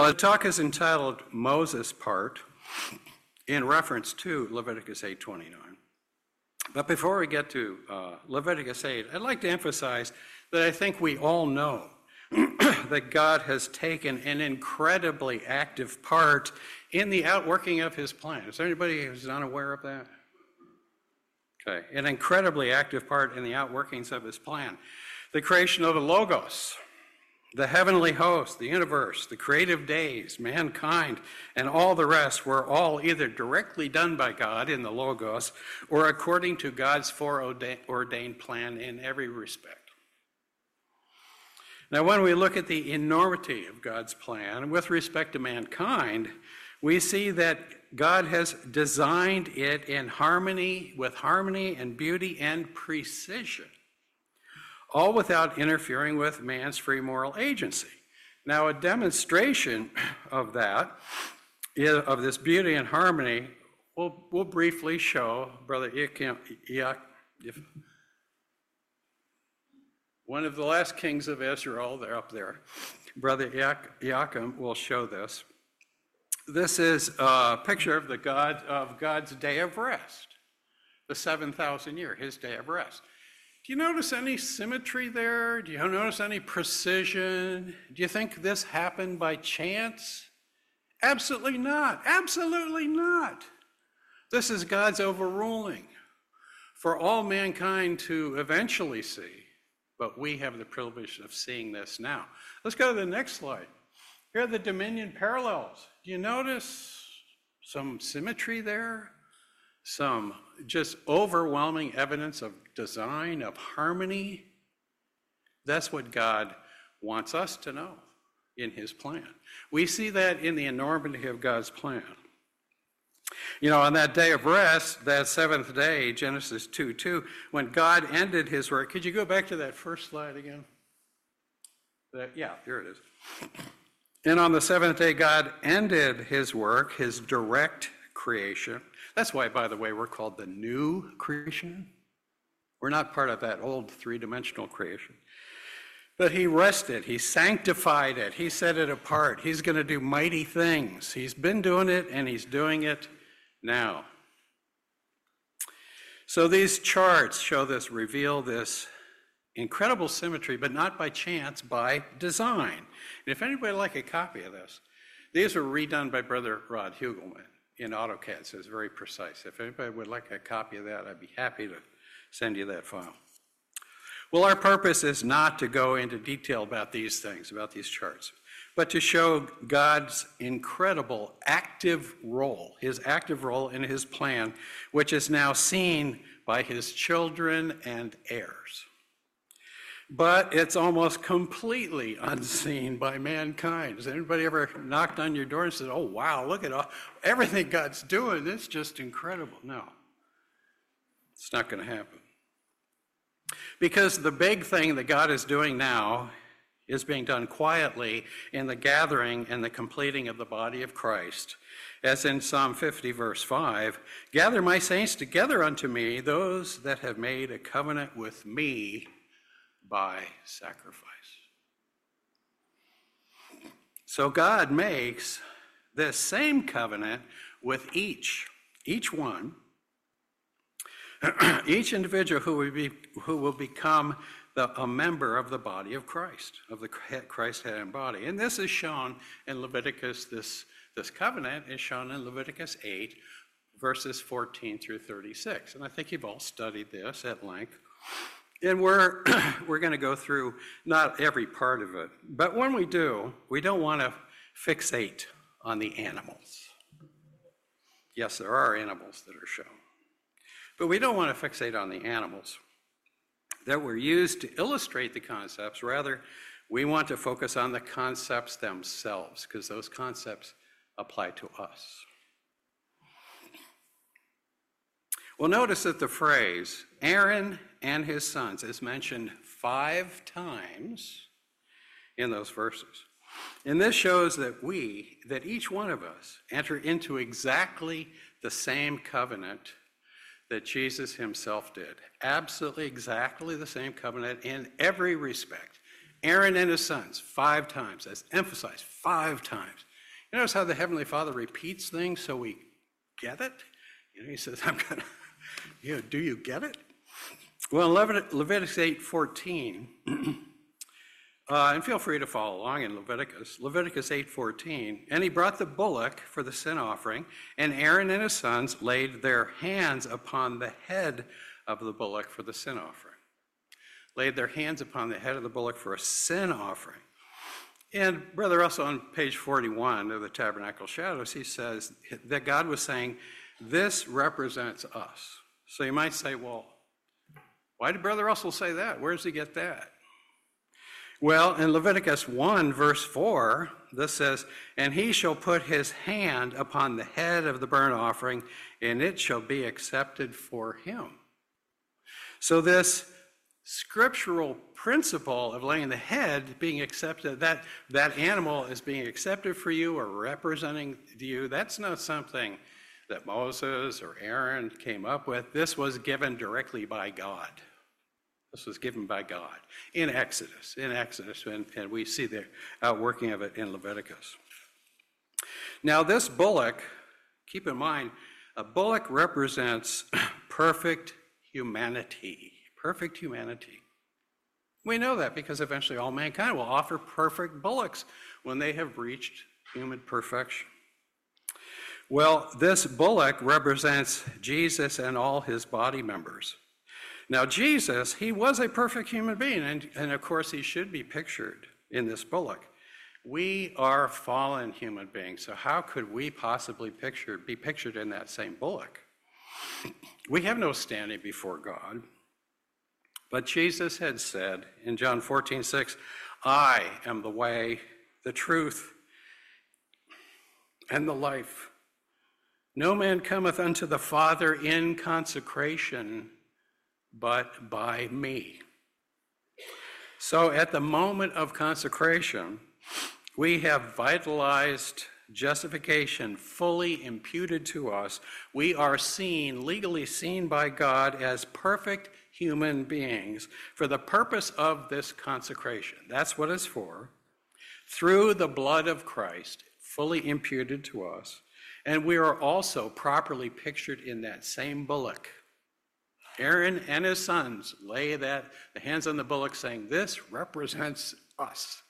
The talk is entitled Moses Part, in reference to Leviticus 8:29. But before we get to Leviticus 8, I'd like to emphasize that I think we all know that God has taken an incredibly active part in the outworking of his plan. Is there anybody who's unaware of that? Okay, an incredibly active part in the outworkings of his plan. The creation of the Logos, the heavenly host, the universe, the creative days, mankind, and all the rest were all either directly done by God in the Logos or according to God's foreordained plan in every respect. Now, when we look at the enormity of God's plan with respect to mankind, we see that God has designed it in harmony and beauty and precision, all without interfering with man's free moral agency. Now, a demonstration of that, of this beauty and harmony, we'll briefly show Brother one of the last kings of Israel, they're up there. Brother Joachim will show this. This is a picture of God's day of rest, the 7,000 year, his day of rest. Do you notice any symmetry there? Do you notice any precision? Do you think this happened by chance? Absolutely not. Absolutely not. This is God's overruling for all mankind to eventually see. But we have the privilege of seeing this now. Let's go to the next slide. Here are the dominion parallels. Do you notice some symmetry there? Some just overwhelming evidence of design, of harmony. That's what God wants us to know in his plan. We see that in the enormity of God's plan. You know, on that day of rest, that seventh day, Genesis 2:2, when God ended his work. Could you go back to that first slide again? Yeah, here it is. And on the seventh day, God ended his work, his direct creation. That's why, by the way, we're called the new creation. We're not part of that old three-dimensional creation. But he rested, he sanctified it, he set it apart. He's going to do mighty things. He's been doing it, and he's doing it now. So these charts reveal this incredible symmetry, but not by chance, by design. And if anybody would like a copy of this, these were redone by Brother Rod Hugelman in AutoCAD, so it's very precise. If anybody would like a copy of that, I'd be happy to send you that file. Well, our purpose is not to go into detail about these things, about these charts, but to show God's incredible active role, his active role in his plan, which is now seen by his children and heirs. But it's almost completely unseen by mankind. Has anybody ever knocked on your door and said, oh, wow, look at everything God's doing. It's just incredible. No, it's not going to happen. Because the big thing that God is doing now is being done quietly in the gathering and the completing of the body of Christ. As in Psalm 50, verse 5, gather my saints together unto me, those that have made a covenant with me by sacrifice. So God makes this same covenant with each one, each individual who will become a member of the body of Christ, of the Christ head and body. And this is shown in Leviticus, this covenant is shown in Leviticus 8, verses 14 through 36. And I think you've all studied this at length. And we're going to go through not every part of it. But when we do, we don't want to fixate on the animals. Yes, there are animals that are shown. But we don't want to fixate on the animals that were used to illustrate the concepts. Rather, we want to focus on the concepts themselves, because those concepts apply to us. Well, notice that the phrase Aaron and his sons is mentioned 5 times in those verses. And this shows that each one of us enter into exactly the same covenant that Jesus himself did. Absolutely exactly the same covenant in every respect. Aaron and his sons, 5 times, that's emphasized 5 times. You notice how the Heavenly Father repeats things so we get it? He says, I'm going to, do you get it? Well, in Leviticus 8:14, and feel free to follow along in Leviticus 8:14, and he brought the bullock for the sin offering, and Aaron and his sons laid their hands upon the head of the bullock for the sin offering. Laid their hands upon the head of the bullock for a sin offering. And Brother Russell, on page 41 of the Tabernacle Shadows, he says that God was saying, this represents us. So you might say, well, why did Brother Russell say that? Where does he get that? Well, in Leviticus 1, verse 4, this says, and he shall put his hand upon the head of the burnt offering, and it shall be accepted for him. So this scriptural principle of laying the head being accepted, that animal is being accepted for you or representing you, that's not something that Moses or Aaron came up with. This was given directly by God. This was given by God in Exodus, and we see the outworking of it in Leviticus. Now this bullock, keep in mind, a bullock represents perfect humanity. Perfect humanity. We know that because eventually all mankind will offer perfect bullocks when they have reached human perfection. Well, this bullock represents Jesus and all his body members. Now Jesus, he was a perfect human being, and of course he should be pictured in this bullock. We are fallen human beings, so how could we possibly be pictured in that same bullock? We have no standing before God. But Jesus had said in John 14:6, I am the way, the truth, and the life. No man cometh unto the Father in consecration, but by me. So at the moment of consecration, we have vitalized justification fully imputed to us. We are seen, legally seen by God as perfect human beings for the purpose of this consecration. That's what it's for. Through the blood of Christ, fully imputed to us. And we are also properly pictured in that same bullock. Aaron and his sons lay the hands on the bullock saying, this represents us.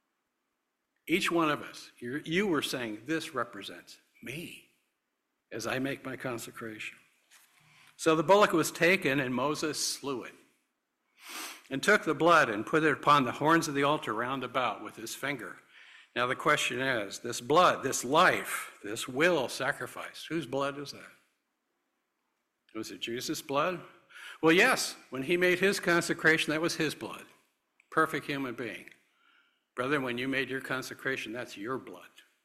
Each one of us, you were saying, this represents me as I make my consecration. So the bullock was taken, and Moses slew it, and took the blood and put it upon the horns of the altar round about with his finger. Now the question is, this blood, this life, this will sacrifice, whose blood is that? Was it Jesus' blood? Well, yes, when he made his consecration, that was his blood. Perfect human being. Brother, when you made your consecration, that's your blood.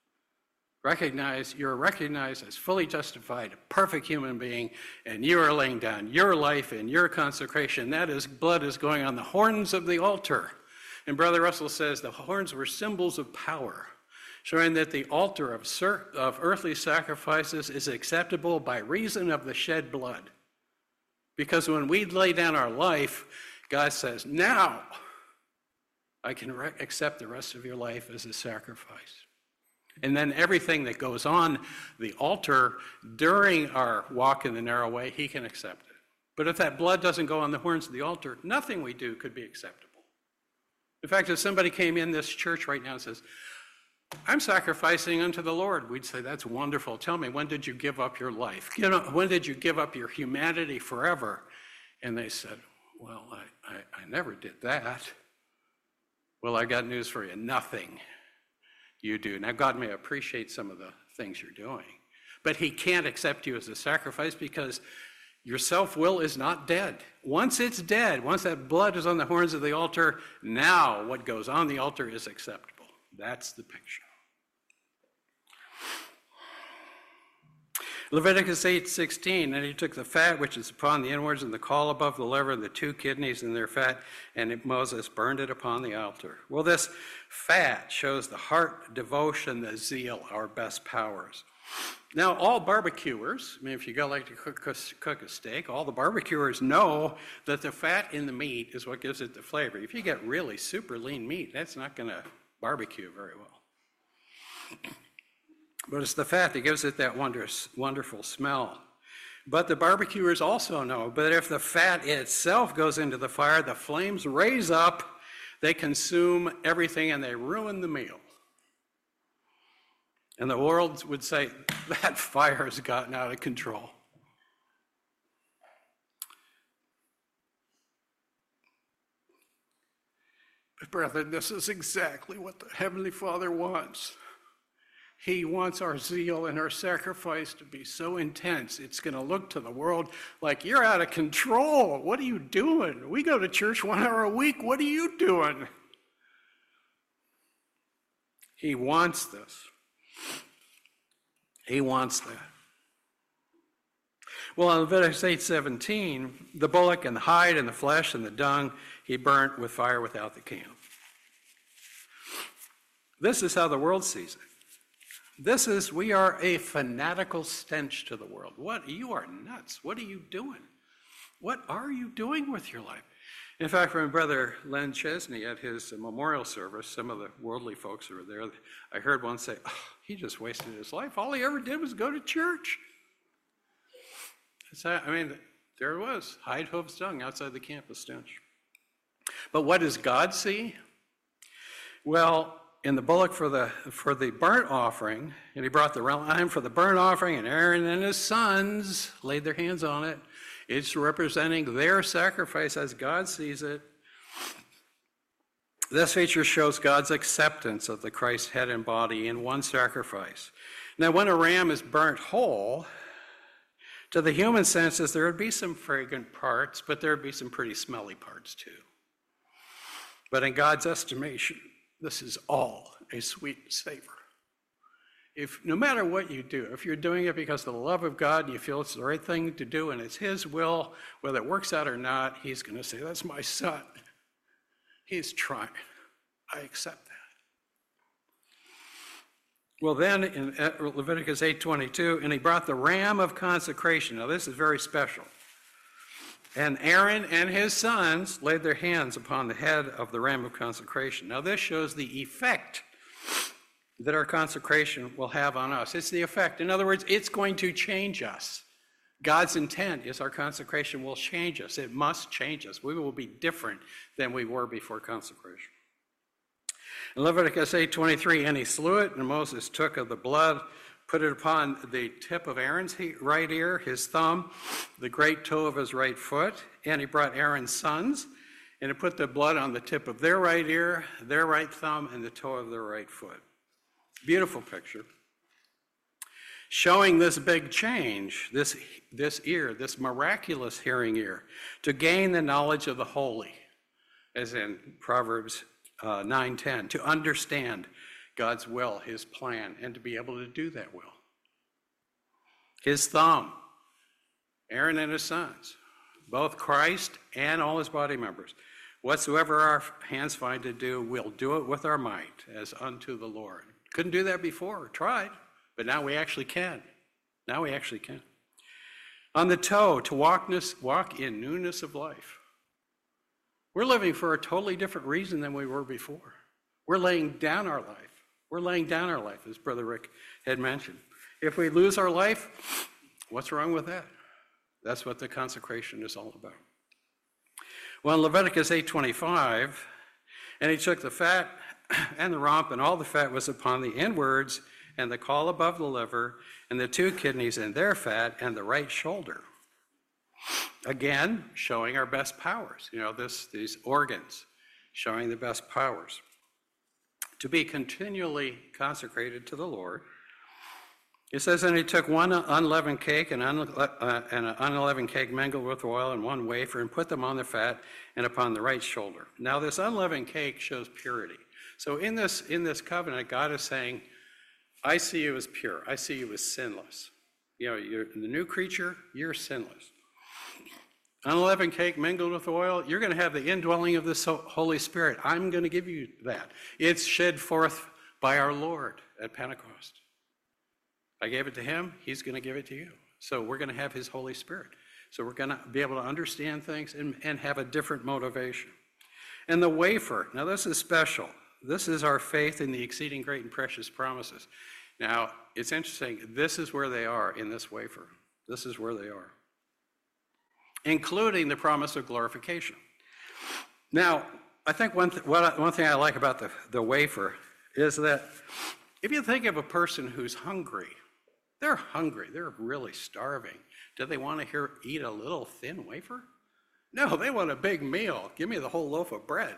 You're recognized as fully justified, a perfect human being, and you are laying down your life in your consecration. That is, blood is going on the horns of the altar. And Brother Russell says the horns were symbols of power, showing that the altar of earthly sacrifices is acceptable by reason of the shed blood. Because when we lay down our life, God says, now I can accept the rest of your life as a sacrifice. And then everything that goes on the altar during our walk in the narrow way, he can accept it. But if that blood doesn't go on the horns of the altar, nothing we do could be acceptable. In fact, if somebody came in this church right now and says, I'm sacrificing unto the Lord, we'd say, that's wonderful. Tell me, when did you give up your life? When did you give up your humanity forever? And they said, well, I never did that. Well, I got news for you. Nothing you do. Now, God may appreciate some of the things you're doing, but he can't accept you as a sacrifice because your self-will is not dead. Once it's dead, once that blood is on the horns of the altar, now what goes on the altar is acceptable. That's the picture. Leviticus 8:16, and he took the fat which is upon the inwards and the caul above the liver and the two kidneys and their fat, and Moses burned it upon the altar. Well, this fat shows the heart, devotion, the zeal, our best powers. Now, all barbecuers, if you like to cook a steak, all the barbecuers know that the fat in the meat is what gives it the flavor. If you get really super lean meat, that's not going to barbecue very well. But it's the fat that gives it that wonderful smell. But the barbecuers also know, but if the fat itself goes into the fire, the flames raise up, they consume everything, and they ruin the meal. And the world would say, that fire has gotten out of control. But brethren, this is exactly what the Heavenly Father wants. He wants our zeal and our sacrifice to be so intense, it's going to look to the world like, you're out of control. What are you doing? We go to church 1 hour a week. What are you doing? He wants this. He wants that. Well, in Leviticus 8:17, the bullock and the hide and the flesh and the dung he burnt with fire without the camp. This is how the world sees it. We are a fanatical stench to the world. You are nuts. What are you doing? What are you doing with your life? In fact, when Brother Len Chesney at his memorial service, some of the worldly folks who were there, I heard one say, he just wasted his life. All he ever did was go to church. There it was, hide, hooves, dung, outside the camp of stench. But what does God see? Well, in the bullock for the burnt offering, and he brought the lamb for the burnt offering, and Aaron and his sons laid their hands on it. It's representing their sacrifice as God sees it. This feature shows God's acceptance of the Christ head and body in one sacrifice. Now, when a ram is burnt whole, to the human senses, there would be some fragrant parts, but there would be some pretty smelly parts too. But in God's estimation, this is all a sweet savor. No matter what you do, if you're doing it because of the love of God and you feel it's the right thing to do and it's His will, whether it works out or not, He's going to say, that's my son. He's trying. I accept that. Well, then in Leviticus 8:22, and he brought the ram of consecration. Now this is very special. And Aaron and his sons laid their hands upon the head of the ram of consecration. Now this shows the effect that our consecration will have on us. It's the effect. In other words, it's going to change us. God's intent is our consecration will change us. It must change us. We will be different than we were before consecration. In Leviticus 8:23, and he slew it, and Moses took of the blood, put it upon the tip of Aaron's right ear, his thumb, the great toe of his right foot, and he brought Aaron's sons, and he put the blood on the tip of their right ear, their right thumb, and the toe of their right foot. Beautiful picture. Showing this big change, this ear, this miraculous hearing ear, to gain the knowledge of the holy, as in Proverbs 9:10, to understand God's will, His plan, and to be able to do that will. His thumb, Aaron and his sons, both Christ and all His body members. Whatsoever our hands find to do, we'll do it with our might, as unto the Lord. Couldn't do that before, tried, but now we actually can. Now we actually can. On the toe, to walk in newness of life. We're living for a totally different reason than we were before. We're laying down our life. We're laying down our life, as Brother Rick had mentioned. If we lose our life, what's wrong with that? That's what the consecration is all about. Well, in Leviticus 8:25, and he took the fat and the rump, and all the fat was upon the inwards, and the caul above the liver, and the 2 kidneys and their fat, and the right shoulder. Again, showing our best powers. These organs, showing the best powers. To be continually consecrated to the Lord. It says, and he took one unleavened cake and an unleavened cake mingled with oil and 1 wafer, and put them on the fat and upon the right shoulder. Now this unleavened cake shows purity. So in this covenant, God is saying, I see you as pure. I see you as sinless. You're the new creature, you're sinless. Unleavened cake mingled with oil, you're going to have the indwelling of the Holy Spirit. I'm going to give you that. It's shed forth by our Lord at Pentecost. I gave it to him, he's going to give it to you. So we're going to have his Holy Spirit. So we're going to be able to understand things and have a different motivation. And the wafer, now this is special. This is our faith in the exceeding great and precious promises. Now, it's interesting. This is where they are in this wafer. This is where they are, including the promise of glorification. Now, I think one thing I like about the wafer is that if you think of a person who's hungry, they're really starving. Do they want to eat a little thin wafer? No, they want a big meal. Give me the whole loaf of bread,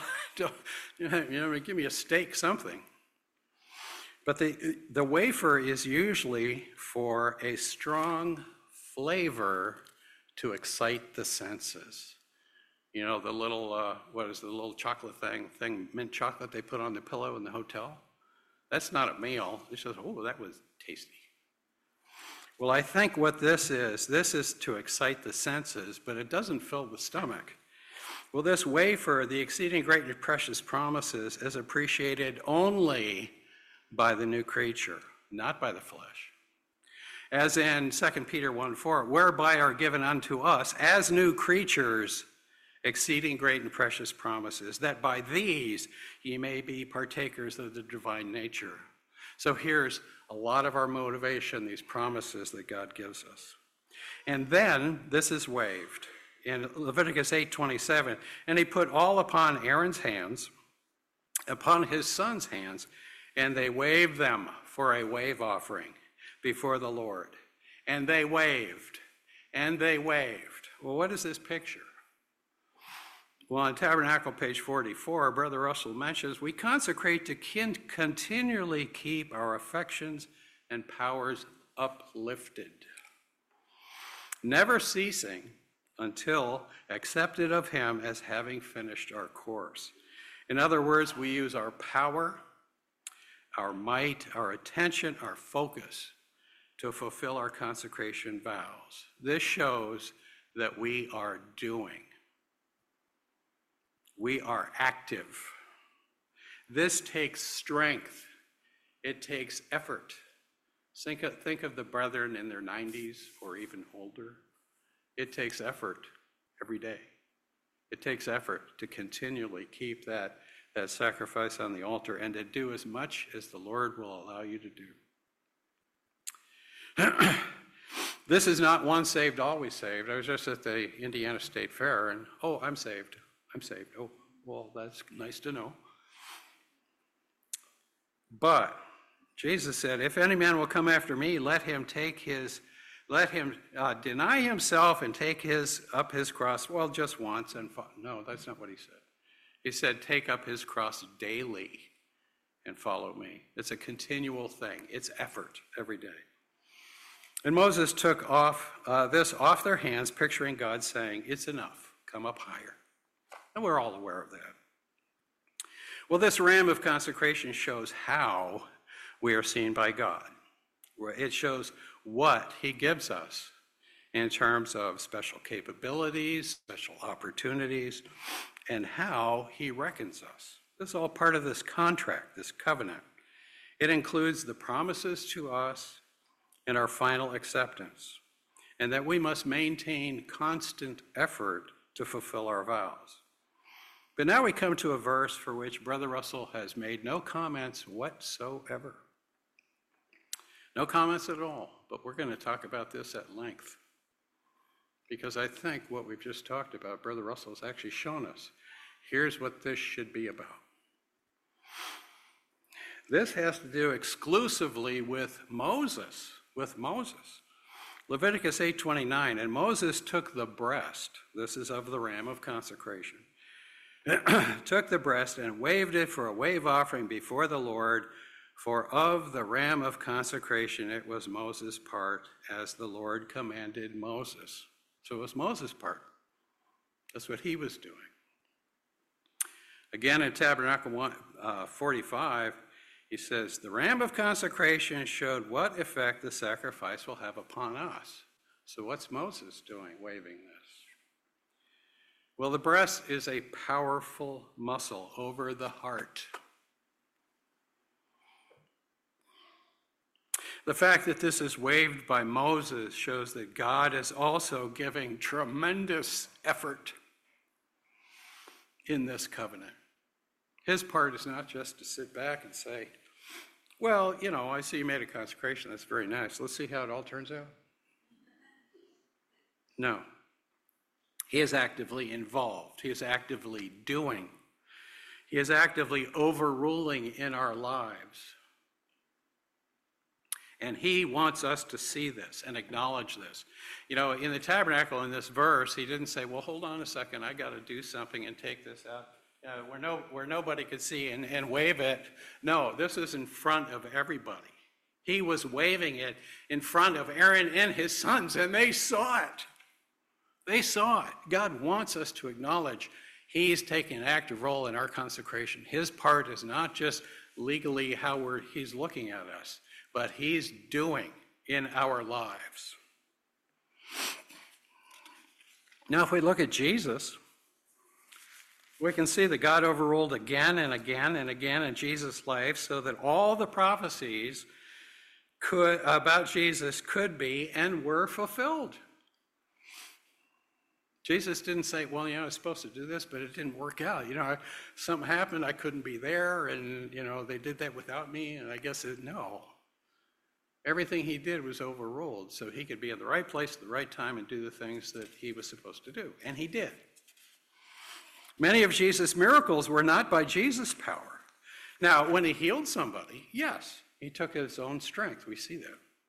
give me a steak, something. But the wafer is usually for a strong flavor to excite the senses. The little, the little chocolate thing, mint chocolate they put on the pillow in the hotel? That's not a meal. It's just, oh, that was tasty. Well, I think what this is to excite the senses, but it doesn't fill the stomach. Well, this wafer, the exceeding great and precious promises, is appreciated only by the new creature, not by the flesh. As in 2 Peter 1:4, whereby are given unto us as new creatures exceeding great and precious promises, that by these ye may be partakers of the divine nature. So here's a lot of our motivation, these promises that God gives us. And then this is waved in Leviticus 8:27, and he put all upon Aaron's hands, upon his son's hands, and they waved them for a wave offering before the Lord. And they waved, and they waved. Well, what is this picture? Well, on Tabernacle, page 44, Brother Russell mentions, we consecrate to continually keep our affections and powers uplifted, never ceasing until accepted of him as having finished our course. In other words, we use our power, our might, our attention, our focus to fulfill our consecration vows. This shows that we are doing. We are active. This takes strength. It takes effort. Think of the brethren in their 90s or even older. It takes effort every day. It takes effort to continually keep that sacrifice on the altar and to do as much as the Lord will allow you to do. This is not once saved, always saved. I was just at the Indiana State Fair and, oh, I'm saved. Oh, well, that's nice to know. But Jesus said, if any man will come after me, let him deny himself and take up his cross, well, just once and no, that's not what he said. He said, take up his cross daily and follow me. It's a continual thing. It's effort every day. And Moses took this off their hands, picturing God saying, it's enough, come up higher. And we're all aware of that. Well, this ram of consecration shows how we are seen by God. It shows what he gives us in terms of special capabilities, special opportunities, and how he reckons us. This is all part of this contract, this covenant. It includes the promises to us and our final acceptance, and that we must maintain constant effort to fulfill our vows. But now we come to a verse for which Brother Russell has made no comments whatsoever. No comments at all, but we're going to talk about this at length. Because I think what we've just talked about, Brother Russell has actually shown us. Here's what this should be about. This has to do exclusively with Moses. Leviticus 8:29, and Moses took the breast, this is of the ram of consecration, took the breast and waved it for a wave offering before the Lord, for of the ram of consecration it was Moses' part, as the Lord commanded Moses. So it was Moses' part. That's what he was doing. Again, in Tabernacle 45, he says, the ram of consecration showed what effect the sacrifice will have upon us. So what's Moses doing, waving this? Well, the breast is a powerful muscle over the heart. The fact that this is waved by Moses shows that God is also giving tremendous effort in this covenant. His part is not just to sit back and say, Well, I see you made a consecration. That's very nice. Let's see how it all turns out. No. He is actively involved. He is actively doing. He is actively overruling in our lives. And he wants us to see this and acknowledge this. In the tabernacle in this verse, he didn't say, well, hold on a second, I got to do something and take this out where nobody could see and wave it. No, this is in front of everybody. He was waving it in front of Aaron and his sons, and they saw it. They saw it. God wants us to acknowledge he's taking an active role in our consecration. His part is not just legally how he's looking at us, but he's doing in our lives. Now, if we look at Jesus, we can see that God overruled again and again and again in Jesus' life so that all the prophecies about Jesus could be and were fulfilled. Jesus didn't say, well, I was supposed to do this, but it didn't work out. Something happened, I couldn't be there, and, they did that without me, and I guess no. Everything he did was overruled, so he could be in the right place at the right time and do the things that he was supposed to do, and he did. Many of Jesus' miracles were not by Jesus' power. Now, when he healed somebody, yes, he took his own strength. We see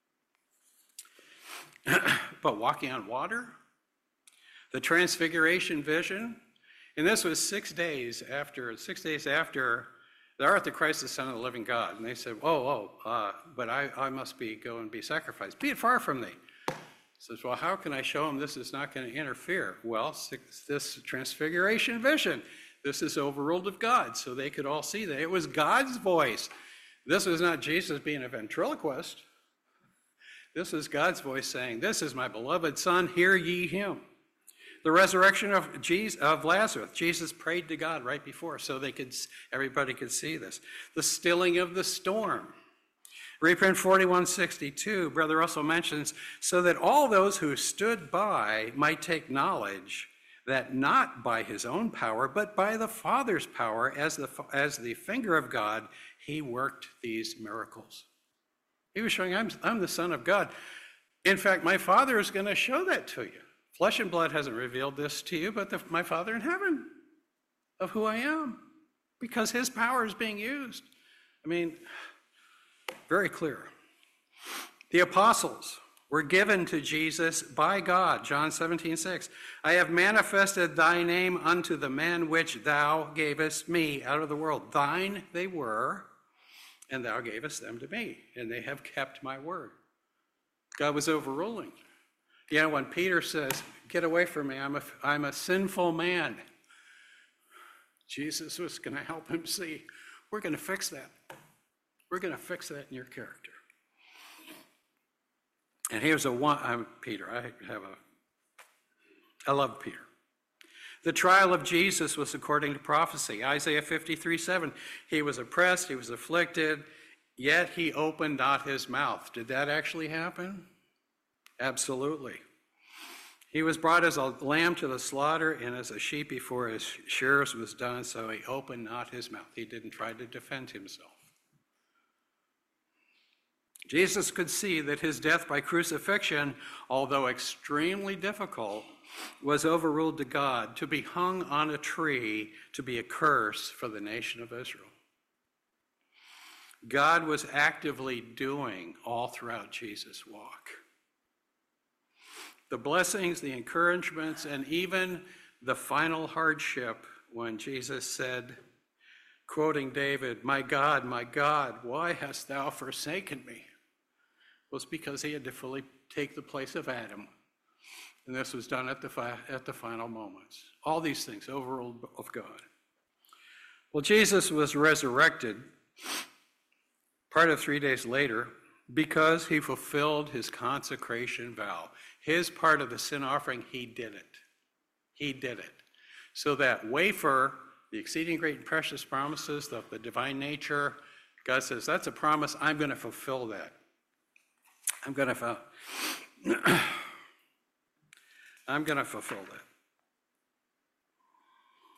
that. But walking on water, the transfiguration vision, and this was 6 days after, thou art the Christ, the Son of the living God. And they said, but I must go and be sacrificed. Be it far from thee. He says, well, how can I show him this is not going to interfere? Well, this transfiguration vision, this is overruled of God, so they could all see that. It was God's voice. This was not Jesus being a ventriloquist. This is God's voice saying, this is my beloved Son, hear ye him. The resurrection of Lazarus, Jesus prayed to God right before, so everybody could see this. The stilling of the storm. Reprint 4162, Brother Russell mentions, so that all those who stood by might take knowledge that not by his own power, but by the Father's power, as the finger of God, he worked these miracles. He was showing, I'm the Son of God. In fact, my Father is going to show that to you. Flesh and blood hasn't revealed this to you, but my Father in heaven of who I am, because his power is being used. Very clear. The apostles were given to Jesus by God, John 17:6. I have manifested thy name unto the men which thou gavest me out of the world. Thine they were, and thou gavest them to me, and they have kept my word. God was overruling. When Peter says, get away from me, I'm a sinful man, Jesus was going to help him see, we're going to fix that. We're going to fix that in your character. And here's I'm Peter. I love Peter. The trial of Jesus was according to prophecy. Isaiah 53:7. He was oppressed, he was afflicted, yet he opened not his mouth. Did that actually happen? Absolutely. He was brought as a lamb to the slaughter, and as a sheep before his shearers was done, so he opened not his mouth. He didn't try to defend himself. Jesus could see that his death by crucifixion, although extremely difficult, was overruled to God, to be hung on a tree, to be a curse for the nation of Israel. God was actively doing all throughout Jesus' walk. The blessings, the encouragements, and even the final hardship when Jesus said, quoting David, my God, why hast thou forsaken me? Was because he had to fully take the place of Adam. And this was done at the final moments. All these things overruled of God. Well, Jesus was resurrected part of 3 days later because he fulfilled his consecration vow. His part of the sin offering, he did it. He did it. So that wafer, the exceeding great and precious promises of the divine nature, God says, that's a promise, I'm going to fulfill that. I'm going to fulfill that.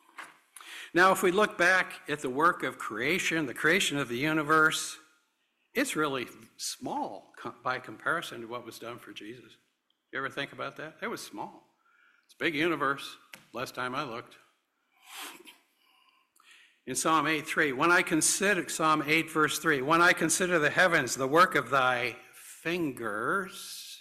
Now, if we look back at the work of creation, the creation of the universe, it's really small by comparison to what was done for Jesus. You ever think about that? It was small. It's a big universe, last time I looked. In Psalm 8:3, when I consider, Psalm 8, verse 3, when I consider the heavens, the work of thy fingers,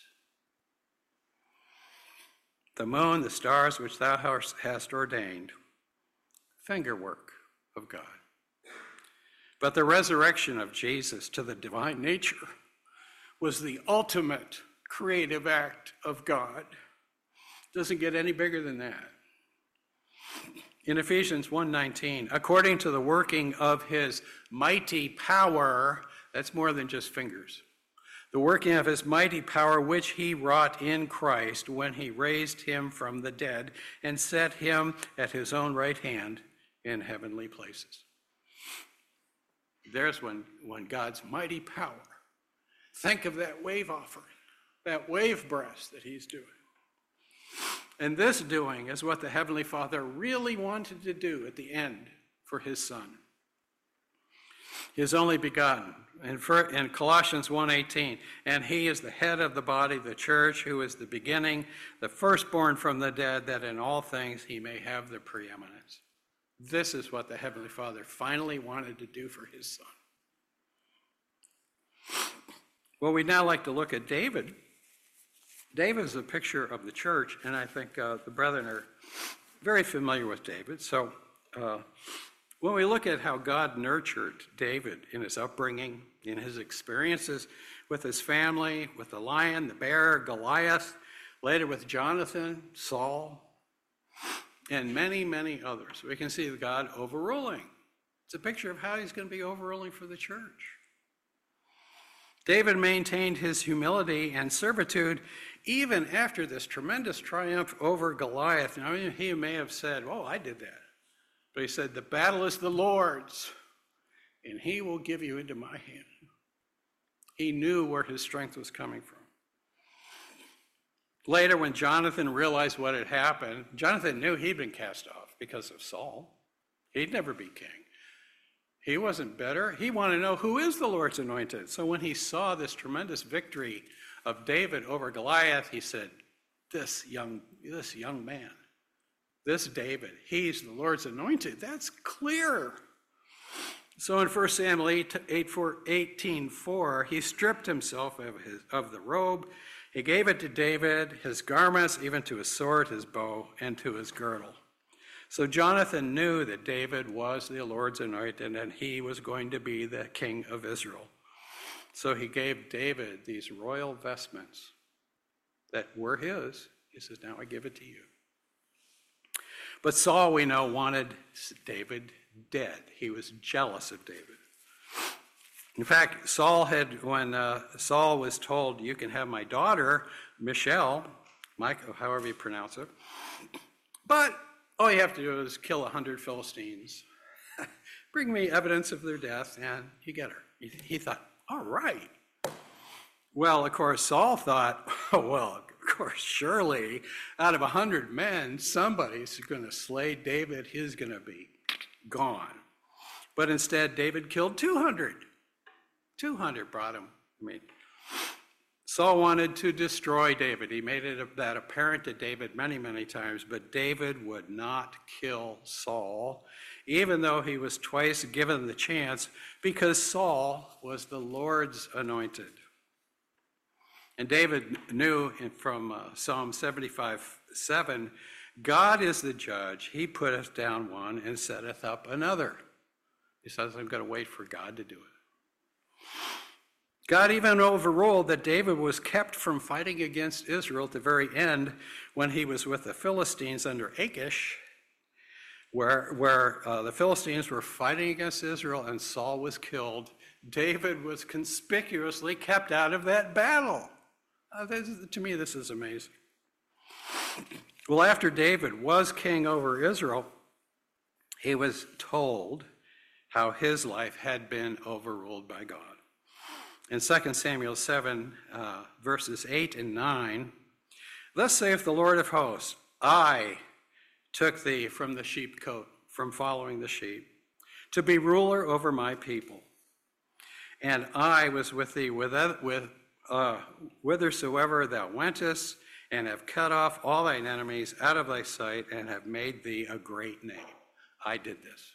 the moon, the stars which thou hast ordained, fingerwork of God. But the resurrection of Jesus to the divine nature was the ultimate creative act of God. Doesn't get any bigger than that. In Ephesians 1:19, according to the working of his mighty power, that's more than just fingers. The working of his mighty power, which he wrought in Christ when he raised him from the dead and set him at his own right hand in heavenly places. There's when God's mighty power. Think of that wave offering, that wave breast that he's doing. And this doing is what the Heavenly Father really wanted to do at the end for his Son, his only begotten. In Colossians 1:18, and he is the head of the body, the church, who is the beginning, the firstborn from the dead, that in all things he may have the preeminence. This is what the Heavenly Father finally wanted to do for his Son. Well, we'd now like to look at David. David is a picture of the church, and I think the brethren are very familiar with David. So when we look at how God nurtured David in his upbringing, in his experiences with his family, with the lion, the bear, Goliath, later with Jonathan, Saul, and many, many others, we can see God overruling. It's a picture of how he's going to be overruling for the church. David maintained his humility and servitude even after this tremendous triumph over Goliath. Now, he may have said, oh, I did that. But he said, the battle is the Lord's, and he will give you into my hand. He knew where his strength was coming from. Later, when Jonathan realized what had happened, Jonathan knew he'd been cast off because of Saul. He'd never be king. He wasn't better. He wanted to know who is the Lord's anointed. So when he saw this tremendous victory of David over Goliath, he said, this young man, this David, he's the Lord's anointed. That's clear. So in 1 Samuel 18:4, he stripped himself of the robe. He gave it to David, his garments, even to his sword, his bow, and to his girdle. So Jonathan knew that David was the Lord's anointed and he was going to be the king of Israel. So he gave David these royal vestments that were his. He says, now I give it to you. But Saul, we know, wanted David dead. He was jealous of David. In fact, when Saul was told, you can have my daughter, Michal, Michael, however you pronounce it, but all you have to do is kill 100 Philistines. Bring me evidence of their death, and you get her. He thought, all right. Well, of course, Saul thought, oh, well, of course, surely out of 100 men, somebody's going to slay David. He's going to be gone. But instead, David killed 200. 200 brought him. Saul wanted to destroy David. He made that apparent to David many, many times, but David would not kill Saul, even though he was twice given the chance, because Saul was the Lord's anointed. And David knew from Psalm 75:7, God is the judge. He putteth down one and setteth up another. He says, I'm going to wait for God to do it. God even overruled that David was kept from fighting against Israel at the very end when he was with the Philistines under Achish, where the Philistines were fighting against Israel and Saul was killed. David was conspicuously kept out of that battle. To me, this is amazing. Well, after David was king over Israel, he was told how his life had been overruled by God. In 2 Samuel 7, verses 8 and 9, thus saith the Lord of hosts, I took thee from the sheepcote, from following the sheep, to be ruler over my people. and I was with thee whithersoever thou wentest, and have cut off all thine enemies out of thy sight, and have made thee a great name. I did this.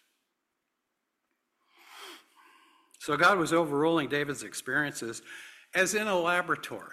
So God was overruling David's experiences as in a laboratory,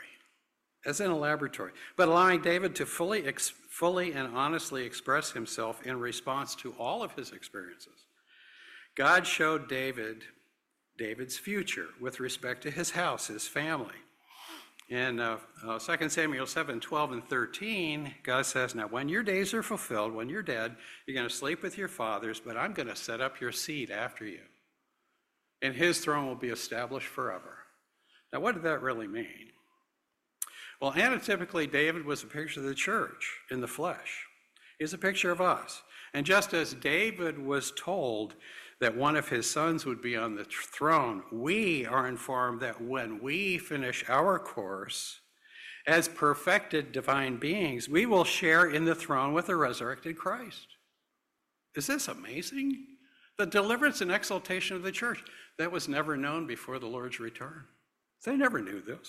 but allowing David to fully and honestly express himself in response to all of his experiences. God showed David's future with respect to his house, his family. In 2 Samuel 7, 12 and 13, God says, now when your days are fulfilled, when you're dead, you're going to sleep with your fathers, but I'm going to set up your seed after you. And his throne will be established forever. Now, what did that really mean? Well, anatypically, David was a picture of the church in the flesh. He's a picture of us. And just as David was told that one of his sons would be on the throne, we are informed that when we finish our course as perfected divine beings, we will share in the throne with the resurrected Christ. Is this amazing? The deliverance and exaltation of the church, that was never known before the Lord's return. They never knew this.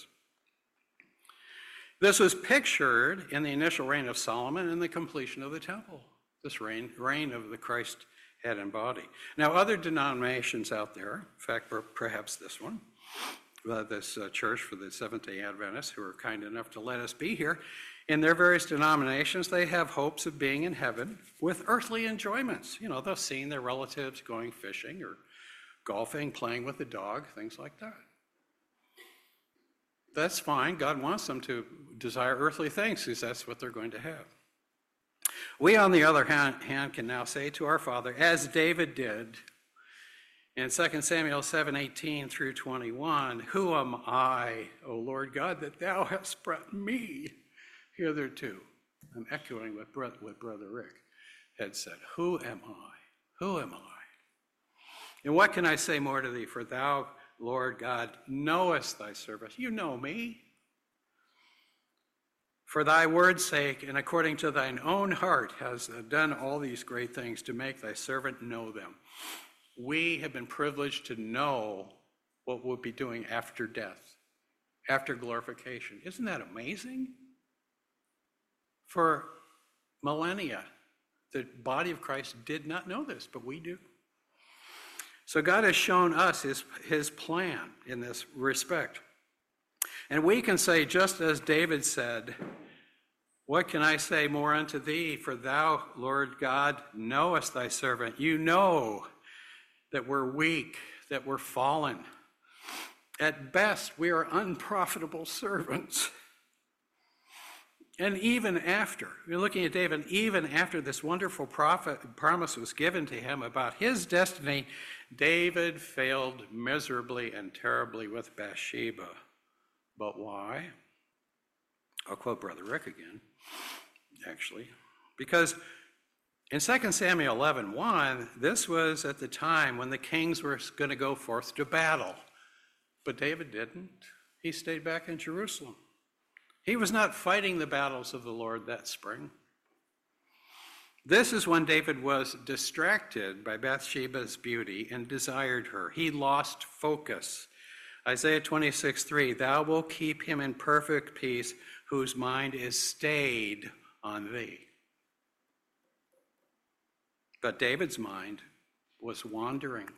This was pictured in the initial reign of Solomon and the completion of the temple. This reign of the Christ head and body. Now, other denominations out there, in fact, perhaps this one, this church for the Seventh-day Adventists, who are kind enough to let us be here, in their various denominations, they have hopes of being in heaven with earthly enjoyments. You know, they'll see their relatives going fishing or golfing, playing with a dog, things like that. That's fine. God wants them to desire earthly things because that's what they're going to have. We, on the other hand, can now say to our Father, as David did in 2 Samuel 7:18 through 21, who am I, O Lord God, that thou hast brought me hitherto? I'm echoing what Brother Rick had said. Who am I? Who am I? And what can I say more to thee? For thou, Lord God, knowest thy servant. You know me. For thy word's sake, and according to thine own heart, has done all these great things to make thy servant know them. We have been privileged to know what we'll be doing after death, after glorification. Isn't that amazing? For millennia, the body of Christ did not know this, but we do. So God has shown us his plan in this respect. And we can say, just as David said, what can I say more unto thee? For thou, Lord God, knowest thy servant. You know that we're weak, that we're fallen. At best, we are unprofitable servants. And even after, you're looking at David, even after this wonderful promise was given to him about his destiny, David failed miserably and terribly with Bathsheba. But why? I'll quote Brother Rick again, actually. Because in 2 Samuel 11:1, this was at the time when the kings were going to go forth to battle. But David didn't. He stayed back in Jerusalem. He was not fighting the battles of the Lord that spring. This is when David was distracted by Bathsheba's beauty and desired her. He lost focus. Isaiah 26:3, thou wilt keep him in perfect peace whose mind is stayed on thee. But David's mind was wandering.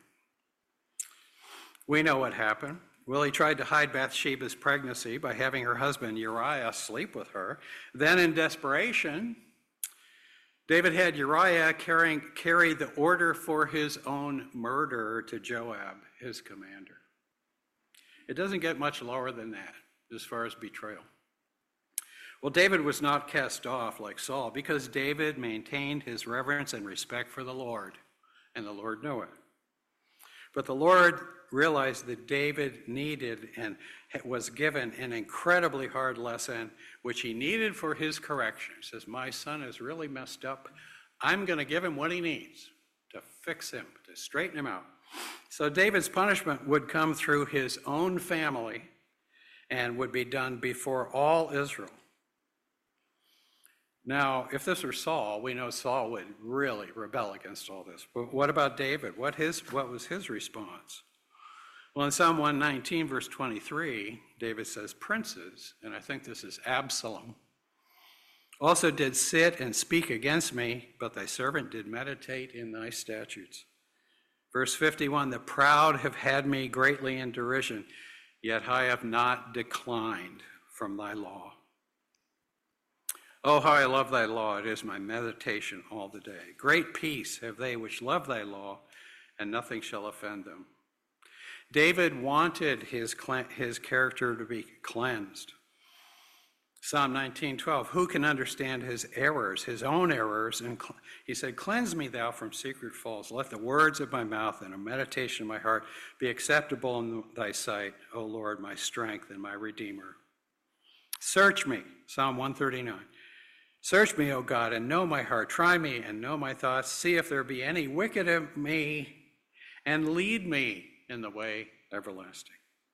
We know what happened. Well, he tried to hide Bathsheba's pregnancy by having her husband Uriah sleep with her. Then in desperation, David had Uriah carry the order for his own murder to Joab, his commander. It doesn't get much lower than that as far as betrayal. Well, David was not cast off like Saul because David maintained his reverence and respect for the Lord, and the Lord knew it. But the Lord realized that David needed and was given an incredibly hard lesson, which he needed for his correction. He says, my son is really messed up. I'm going to give him what he needs to fix him, to straighten him out. So David's punishment would come through his own family and would be done before all Israel. Now, if this were Saul, we know Saul would really rebel against all this. But what about David? What was his response? Well, in Psalm 119, verse 23, David says, princes, and I think this is Absalom, also did sit and speak against me, but thy servant did meditate in thy statutes. Verse 51, the proud have had me greatly in derision, yet I have not declined from thy law. Oh, how I love thy law. It is my meditation all the day. Great peace have they which love thy law, and nothing shall offend them. David wanted his character to be cleansed. Psalm 19:12, who can understand his errors, his own errors? And he said, cleanse me thou from secret faults. Let the words of my mouth and a meditation of my heart be acceptable in thy sight, O Lord, my strength and my redeemer. Search me, Psalm 139. Search me, O God, and know my heart. Try me and know my thoughts. See if there be any wicked in me, and lead me in the way everlasting.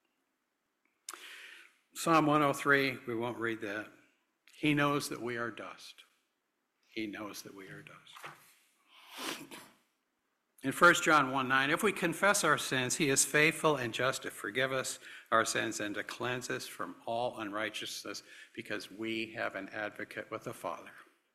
Psalm 103, we won't read that. He knows that we are dust. He knows that we are dust. In 1 John 1:9, if we confess our sins, he is faithful and just to forgive us our sins and to cleanse us from all unrighteousness, because we have an advocate with the Father.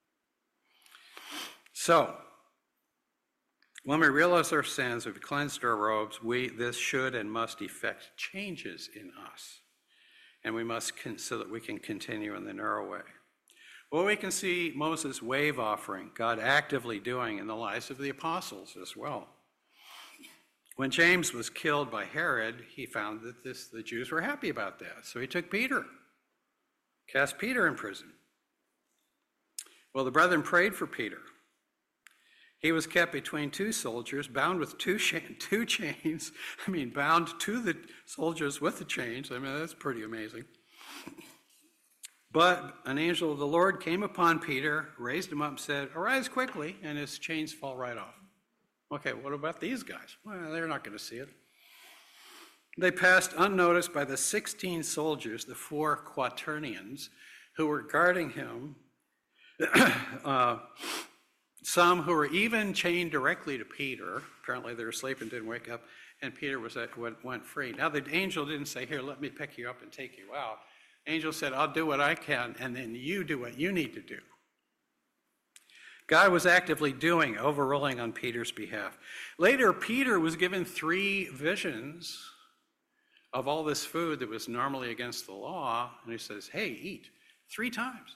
So, when we realize our sins, we've cleansed our robes, this should and must effect changes in us. And we must, so that we can continue in the narrow way. Well, we can see Moses' wave offering, God actively doing in the lives of the apostles as well. When James was killed by Herod, he found that the Jews were happy about that. So he took Peter, cast Peter in prison. Well, the brethren prayed for Peter. He was kept between two soldiers, bound with two chains. Bound to the soldiers with the chains. That's pretty amazing. But an angel of the Lord came upon Peter, raised him up, and said, arise quickly, and his chains fall right off. Okay, what about these guys? Well, they're not going to see it. They passed unnoticed by the 16 soldiers, the 4 quaternions, who were guarding him. Some who were even chained directly to Peter. Apparently they were asleep and didn't wake up, and Peter went free. Now the angel didn't say, here, let me pick you up and take you out. The angel said, I'll do what I can, and then you do what you need to do. God was actively overruling on Peter's behalf. Later, Peter was given 3 visions of all this food that was normally against the law, and he says, hey, eat 3 times.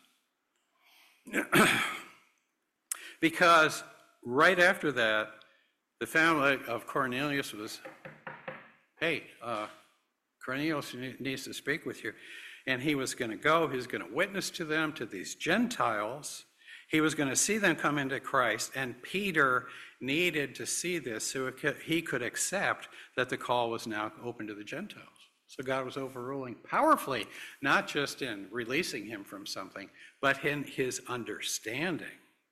Because right after that, the family of Cornelius was, hey, Cornelius needs to speak with you. And he was going to go, he was going to witness to them, to these Gentiles. He was going to see them come into Christ, and Peter needed to see this so he could accept that the call was now open to the Gentiles. So God was overruling powerfully, not just in releasing him from something, but in his understanding.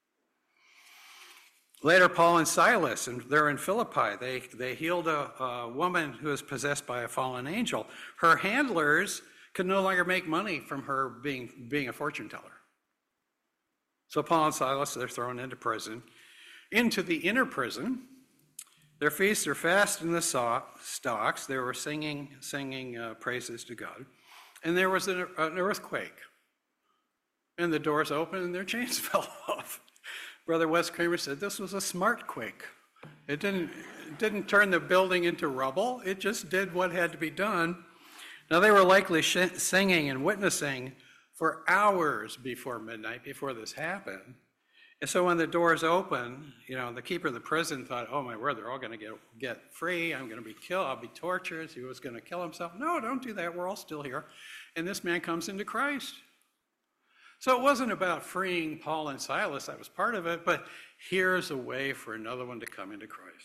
Later, Paul and Silas, and they're in Philippi, they healed a woman who was possessed by a fallen angel. Her handlers could no longer make money from her being a fortune teller. So Paul and Silas, they're thrown into prison. Into the inner prison, their feast or fast in the stocks, they were singing praises to God. And there was an earthquake. And the doors opened and their chains fell off. Brother Wes Kramer said this was a smart quake. It didn't turn the building into rubble. It just did what had to be done. Now, they were likely singing and witnessing for hours before midnight, before this happened. And so when the doors open, the keeper of the prison thought, oh my word, they're all going to get free. I'm going to be killed. I'll be tortured. He was going to kill himself. No, don't do that. We're all still here. And this man comes into Christ. So it wasn't about freeing Paul and Silas. That was part of it. But here's a way for another one to come into Christ.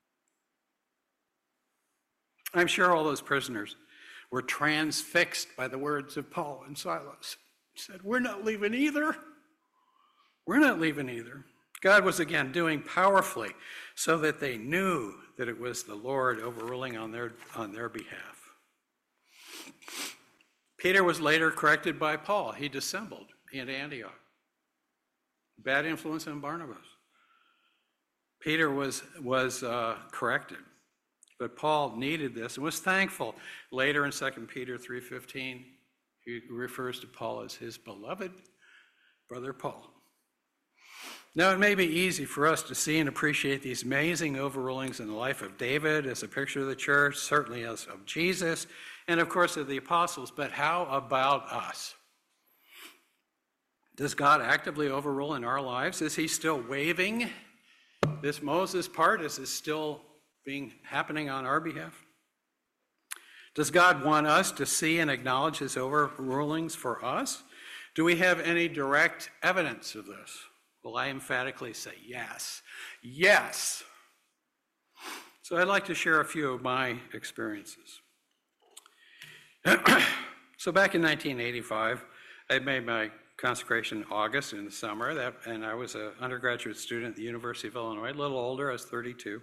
I'm sure all those prisoners were transfixed by the words of Paul and Silas. Said, we're not leaving either. We're not leaving either. God was again doing powerfully so that they knew that it was the Lord overruling on their behalf. Peter was later corrected by Paul. He dissembled into Antioch. Bad influence on Barnabas. Peter was corrected. But Paul needed this and was thankful. Later in 2 Peter 3:15, he refers to Paul as his beloved brother Paul. Now, it may be easy for us to see and appreciate these amazing overrulings in the life of David as a picture of the church, certainly as of Jesus, and of course of the apostles, but how about us? Does God actively overrule in our lives? Is he still waving this Moses part? Is this still happening on our behalf? Does God want us to see and acknowledge his overrulings for us? Do we have any direct evidence of this? Well, I emphatically say yes. Yes. So I'd like to share a few of my experiences. So back in 1985, I made my consecration in August in the summer, and I was an undergraduate student at the University of Illinois, a little older, I was 32.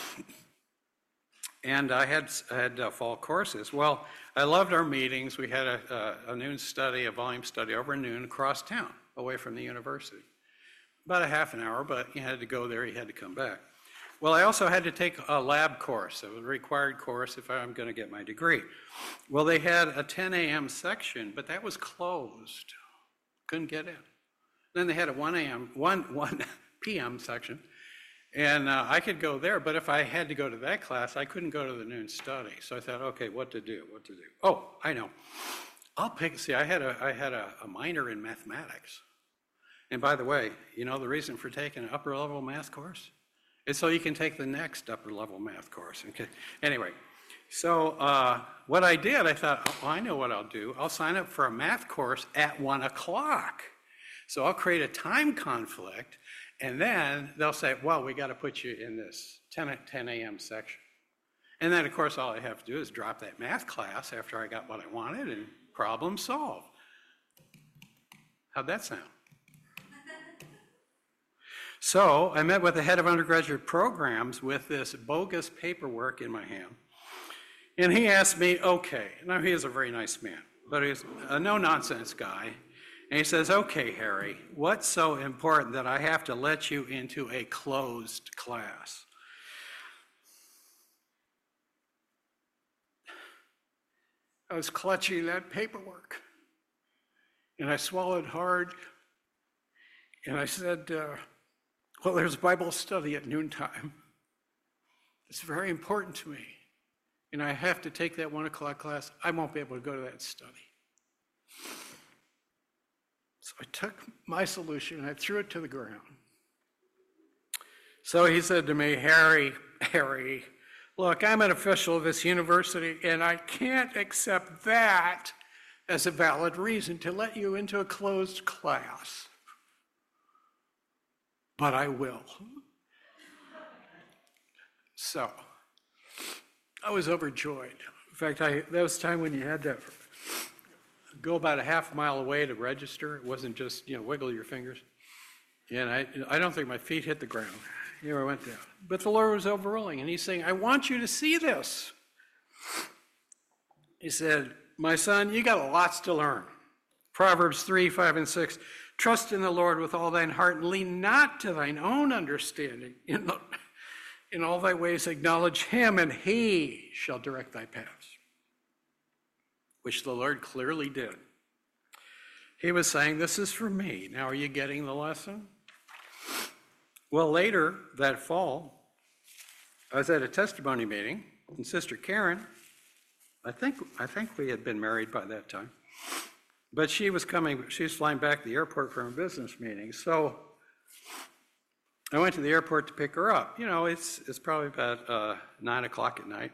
And I had fall courses. Well, I loved our meetings. We had a noon study, a volume study over noon across town, away from the university. About a half an hour, but you had to go there, you had to come back. Well, I also had to take a lab course. It was a required course if I'm going to get my degree. Well, they had a 10 a.m. section, but that was closed. Couldn't get in. Then they had a 1 p.m. section, and I could go there, but if I had to go to that class, I couldn't go to the noon study. So I thought, okay, what to do? Oh, I know. I had a minor in mathematics. And by the way, you know the reason for taking an upper level math course? It's so you can take the next upper level math course. Okay. Anyway, so what I did, I thought, oh, I know what I'll do. I'll sign up for a math course at 1 o'clock. So I'll create a time conflict, and then they'll say, well, we got to put you in this 10 a.m. section. And then, of course, all I have to do is drop that math class after I got what I wanted and problem solved. How'd that sound? So I met with the head of undergraduate programs with this bogus paperwork in my hand. And he asked me, okay, now he is a very nice man, but he's a no-nonsense guy. And he says, okay, Harry, what's so important that I have to let you into a closed class? I was clutching that paperwork. And I swallowed hard. And I said, well, there's Bible study at noontime. It's very important to me. And I have to take that 1 o'clock class. I won't be able to go to that study. So I took my solution and I threw it to the ground. So he said to me, Harry, look, I'm an official of this university and I can't accept that as a valid reason to let you into a closed class. But I will. So I was overjoyed. In fact, that was the time when you had to go about a half mile away to register. It wasn't just, wiggle your fingers. And I don't think my feet hit the ground. Here I went down. But the Lord was overruling, and he's saying, I want you to see this. He said, my son, you got lots to learn. Proverbs 3, 5, and 6. Trust in the Lord with all thine heart, and lean not to thine own understanding. In all thy ways acknowledge him, and he shall direct thy paths. Which the Lord clearly did. He was saying, this is for me. Now, are you getting the lesson? Well, later that fall, I was at a testimony meeting, and Sister Karen, I think we had been married by that time, but she was flying back to the airport from a business meeting. So I went to the airport to pick her up. It's probably about 9 o'clock at night.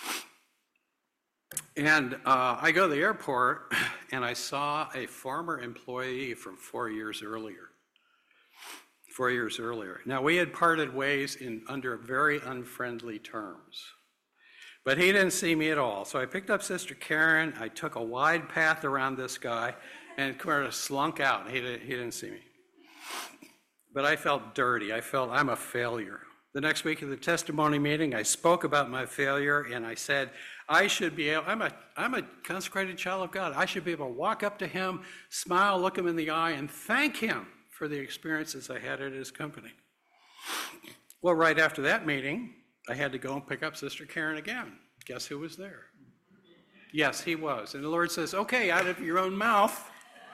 And I go to the airport, and I saw a former employee from 4 years earlier. 4 years earlier. Now, we had parted ways under very unfriendly terms. But he didn't see me at all. So I picked up Sister Karen. I took a wide path around this guy and kind of slunk out. He didn't see me. But I felt dirty. I felt I'm a failure. The next week at the testimony meeting, I spoke about my failure, and I said, I should be able, I'm a consecrated child of God. I should be able to walk up to him, smile, look him in the eye, and thank him for the experiences I had at his company. Well, right after that meeting, I had to go and pick up Sister Karen again. Guess who was there? Yes, he was. And the Lord says, okay, out of your own mouth.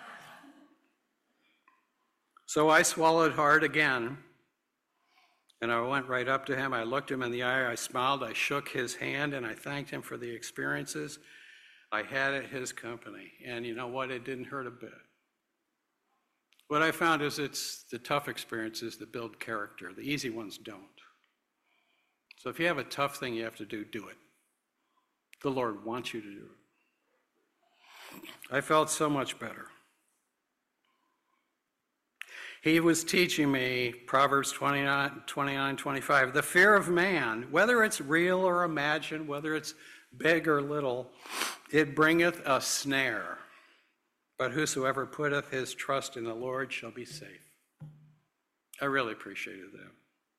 So I swallowed hard again, and I went right up to him. I looked him in the eye, I smiled, I shook his hand, and I thanked him for the experiences I had at his company. And you know what? It didn't hurt a bit. What I found is it's the tough experiences that build character. The easy ones don't. So if you have a tough thing you have to do it. The Lord wants you to do it. I felt so much better. He was teaching me Proverbs 29:25. The fear of man, whether it's real or imagined, whether it's big or little, it bringeth a snare. But whosoever putteth his trust in the Lord shall be safe. I really appreciated that.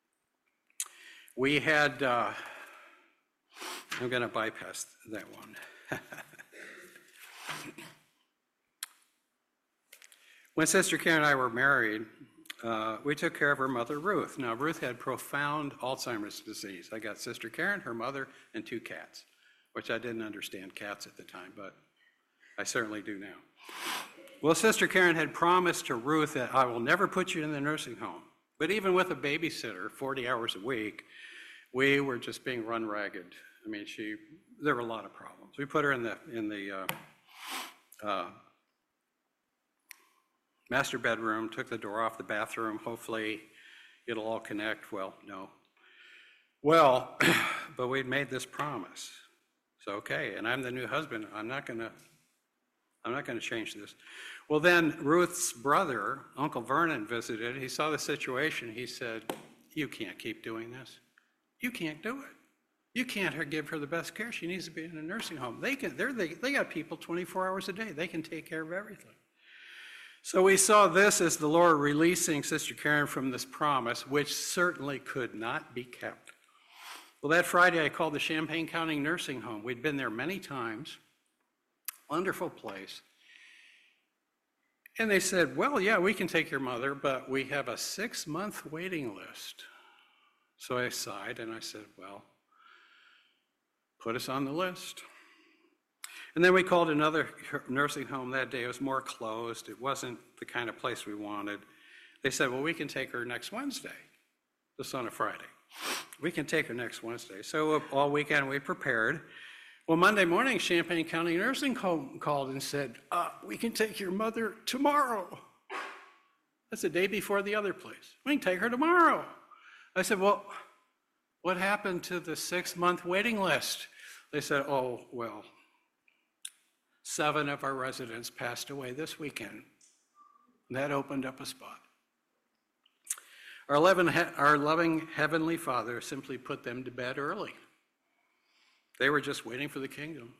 We had, I'm going to bypass that one. When Sister Karen and I were married, we took care of her mother, Ruth. Now, Ruth had profound Alzheimer's disease. I got Sister Karen, her mother, and 2 cats, which I didn't understand cats at the time, but I certainly do now. Well, Sister Karen had promised to Ruth that I will never put you in the nursing home. But even with a babysitter, 40 hours a week, we were just being run ragged. I mean, there were a lot of problems. We put her in the master bedroom, took the door off the bathroom. Hopefully it'll all connect. Well, no. Well, but we'd made this promise. So, okay, and I'm the new husband. I'm not going to change this. Well, then Ruth's brother, Uncle Vernon, visited. He saw the situation. He said, you can't keep doing this. You can't do it. You can't give her the best care. She needs to be in a nursing home. They got people 24 hours a day. They can take care of everything. So we saw this as the Lord releasing Sister Karen from this promise, which certainly could not be kept. Well, that Friday I called the Champaign County Nursing Home. We'd been there many times. Wonderful place. And they said, well, yeah, we can take your mother, but we have a 6-month waiting list. So I sighed and I said, well, put us on the list. And then we called another nursing home that day. It was more closed. It wasn't the kind of place we wanted. They said, well, we can take her next Wednesday. This on a Friday. We can take her next Wednesday. So all weekend we prepared. Well, Monday morning, Champaign County Nursing Home called and said, we can take your mother tomorrow. That's the day before the other place. We can take her tomorrow. I said, well, what happened to the 6-month waiting list? They said, oh, well, 7 of our residents passed away this weekend. That opened up a spot. Our loving Heavenly Father simply put them to bed early. They were just waiting for the kingdom.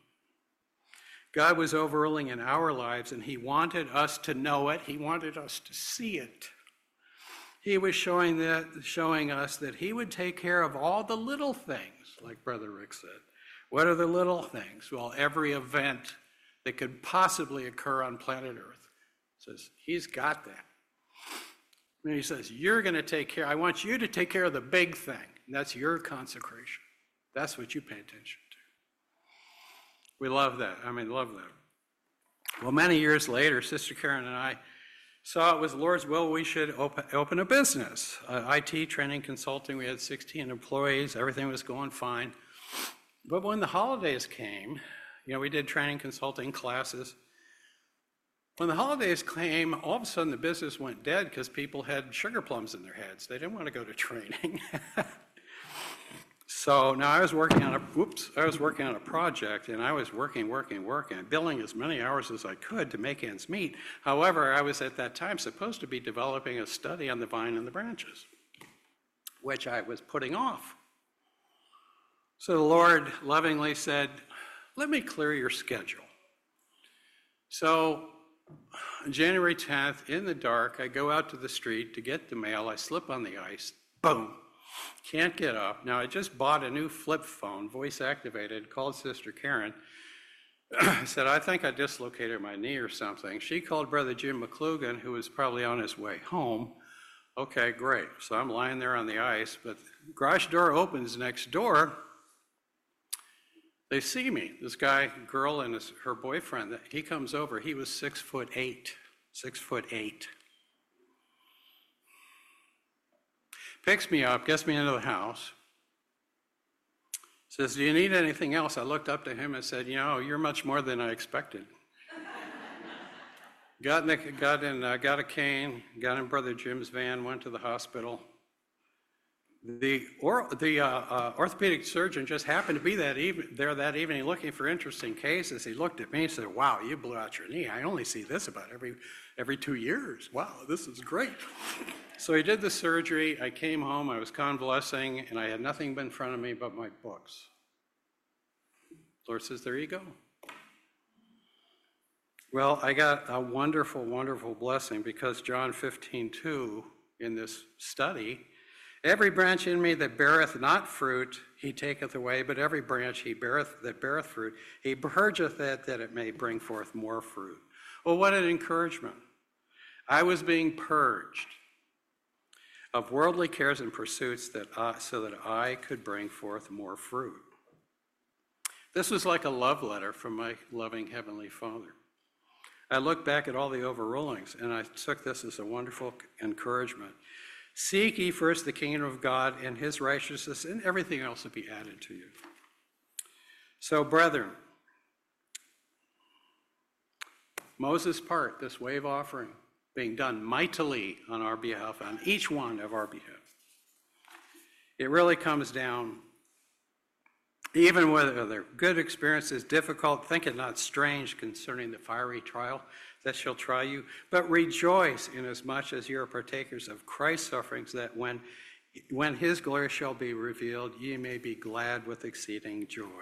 God was overruling in our lives, and He wanted us to know it. He wanted us to see it. He was showing us that He would take care of all the little things, like Brother Rick said. What are the little things? Well, every event that could possibly occur on planet Earth. Says, He's got that. And He says, you're going to take care, I want you to take care of the big thing. And that's your consecration. That's what you pay attention to. We love that. Love that. Well, many years later, Sister Karen and I saw it was the Lord's will we should open a business. IT training consulting, we had 16 employees. Everything was going fine. But when the holidays came, we did training consulting classes. When the holidays came, all of a sudden the business went dead because people had sugar plums in their heads. They didn't want to go to training. So now I was working on a project, and I was working, billing as many hours as I could to make ends meet. However, I was at that time supposed to be developing a study on the vine and the branches, which I was putting off. So the Lord lovingly said, let me clear your schedule. So January 10th, in the dark, I go out to the street to get the mail. I slip on the ice. Boom. Can't get up. Now, I just bought a new flip phone, voice activated, called Sister Karen. I said, I think I dislocated my knee or something. She called Brother Jim McClugan, who was probably on his way home. Okay, great. So I'm lying there on the ice, but the garage door opens next door. They see me, this girl and her boyfriend. He comes over. He was 6'8", 6'8". Picks me up, gets me into the house. Says, "Do you need anything else?" I looked up to him and said, "You're much more than I expected." Got a cane, got in Brother Jim's van, went to the hospital. The orthopedic surgeon just happened to be there that evening looking for interesting cases. He looked at me and said, "Wow, you blew out your knee. I only see this about every 2 years. Wow, this is great." So he did the surgery. I came home, I was convalescing, and I had nothing in front of me but my books. The Lord says, "There you go." Well, I got a wonderful, wonderful blessing because John 15:2 in this study, "Every branch in me that beareth not fruit, he taketh away, but every branch that beareth fruit, he purgeth it, that it may bring forth more fruit." Well, what an encouragement. I was being purged of worldly cares and pursuits so that I could bring forth more fruit. This was like a love letter from my loving Heavenly Father. I look back at all the overrulings, and I took this as a wonderful encouragement. Seek ye first the kingdom of God and his righteousness, and everything else will be added to you. So, brethren, Moses' part, this wave offering, being done mightily on our behalf, on each one of our behalf. It really comes down, even whether their good experience is difficult, think it not strange concerning the fiery trial that shall try you, but rejoice inasmuch as you are partakers of Christ's sufferings, that when his glory shall be revealed, ye may be glad with exceeding joy.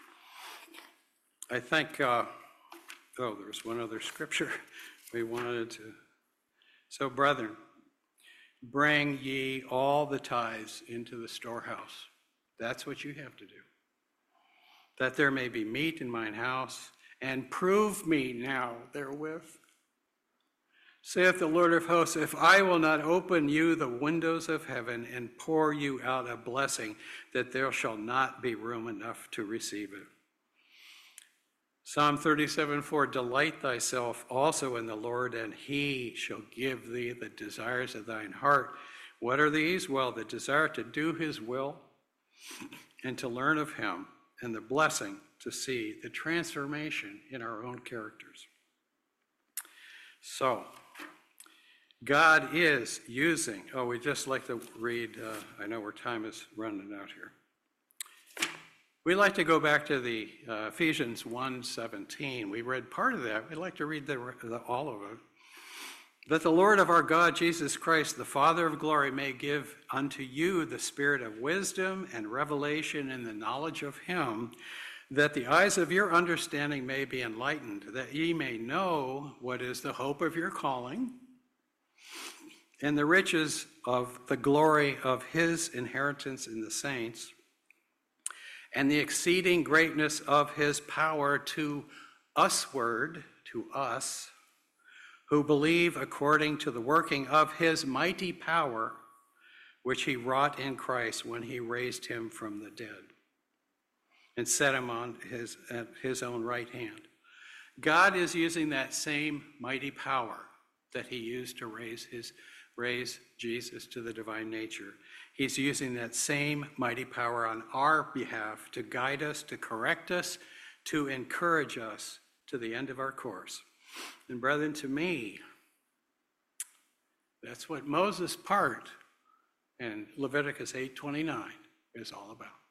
I think, there's one other scripture we wanted to. So, brethren, bring ye all the tithes into the storehouse. That's what you have to do. That there may be meat in mine house, and prove me now therewith. Saith the Lord of hosts, if I will not open you the windows of heaven and pour you out a blessing, that there shall not be room enough to receive it. Psalm 37:4, delight thyself also in the Lord, and he shall give thee the desires of thine heart. What are these? Well, the desire to do his will and to learn of him, and the blessing to see the transformation in our own characters. So, God is using, we'd just like to read, I know our time is running out here. We'd like to go back to the Ephesians 1:17. We read part of that. We'd like to read all of it. That the Lord of our God, Jesus Christ, the Father of glory, may give unto you the spirit of wisdom and revelation in the knowledge of him, that the eyes of your understanding may be enlightened, that ye may know what is the hope of your calling, and the riches of the glory of his inheritance in the saints, and the exceeding greatness of his power to usward, to us, who believe according to the working of his mighty power, which he wrought in Christ when he raised him from the dead and set him on at his own right hand. God is using that same mighty power that he used to raise Jesus to the divine nature. He's using that same mighty power on our behalf to guide us, to correct us, to encourage us to the end of our course. And brethren, to me, that's what Moses' part in Leviticus 8:29 is all about.